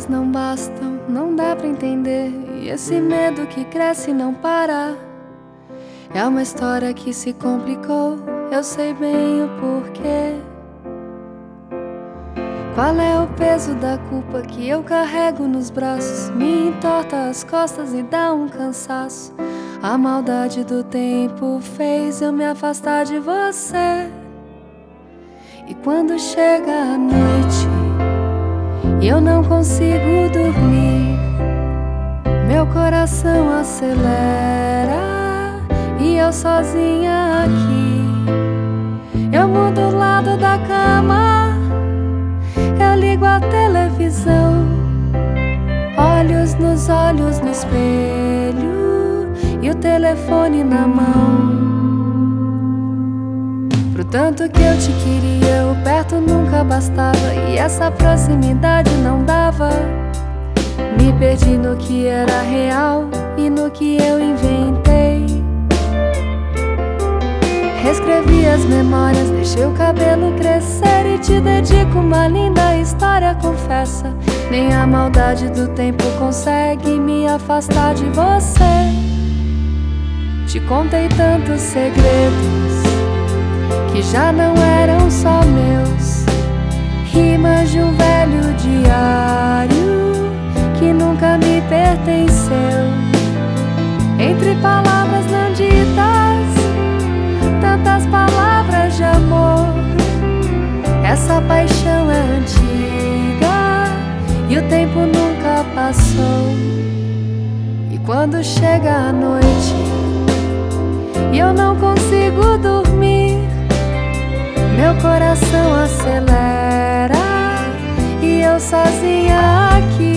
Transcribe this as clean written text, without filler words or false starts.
palavras não bastam, não dá pra entender. E esse medo que cresce e não para. É uma história que se complicou, eu sei bem o porquê. Qual é o peso da culpa que eu carrego nos braços? Me entorta as costas e dá um cansaço. A maldade do tempo fez eu me afastar de você. E quando chega a noite e eu não consigo dormir, meu coração acelera e eu sozinha aqui. Eu mudo o lado da cama, eu ligo a televisão, olhos nos olhos no espelho e o telefone na mão. Pro tanto que eu te queria, o perto nunca bastava, e essa proximidade não dava. Me perdi no que era real e no que eu inventei. Reescrevi as memórias, deixei o cabelo crescer e te dedico uma linda história, confessa. Nem a maldade do tempo consegue me afastar de você. Te contei tantos segredos que já não eram só meus, rimas de um velho diário que nunca me pertenceu. Entre palavras não ditas, tantas palavras de amor. Essa paixão é antiga e o tempo nunca passou. E quando chega a noite e eu não consigo dormir, meu coração acelera e eu sozinha aqui.